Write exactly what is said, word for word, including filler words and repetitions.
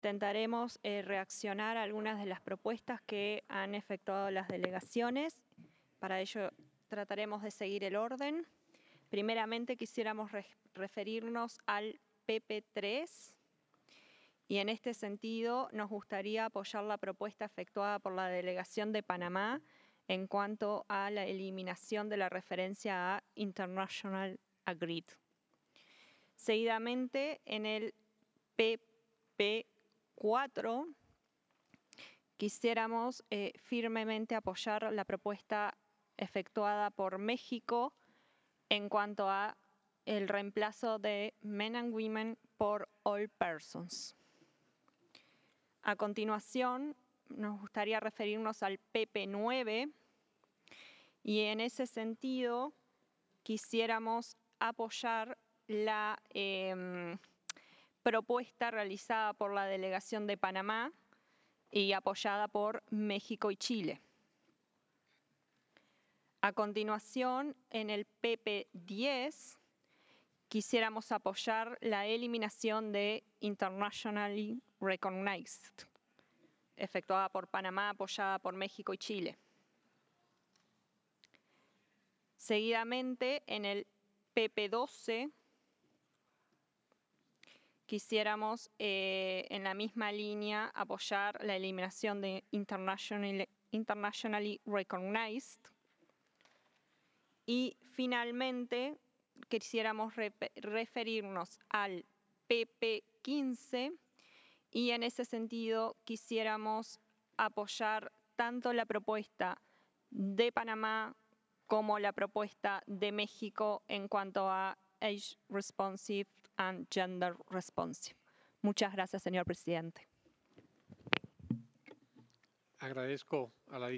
intentaremos eh, reaccionar a algunas de las propuestas que han efectuado las delegaciones. Para ello trataremos de seguir el orden. Primeramente quisiéramos re referirnos al P P tres y en este sentido nos gustaría apoyar la propuesta efectuada por la Delegación de Panamá en cuanto a la eliminación de la referencia a International Agreed. Seguidamente, en el P P cuatro, quisiéramos eh, firmemente apoyar la propuesta efectuada por México en cuanto a el reemplazo de men and women por all persons. A continuación, nos gustaría referirnos al P P nueve y en ese sentido quisiéramos apoyar la eh, propuesta realizada por la Delegación de Panamá y apoyada por México y Chile. A continuación, en el P P diez, quisiéramos apoyar la eliminación de Internationally Recognized, efectuada por Panamá, apoyada por México y Chile. Seguidamente, en el P P doce, quisiéramos, eh, en la misma línea, apoyar la eliminación de Internationally, internationally Recognized. Y finalmente, quisiéramos re referirnos al P P quince y en ese sentido quisiéramos apoyar tanto la propuesta de Panamá como la propuesta de México en cuanto a Age Responsive and Gender Responsive. Muchas gracias, señor presidente. Agradezco a la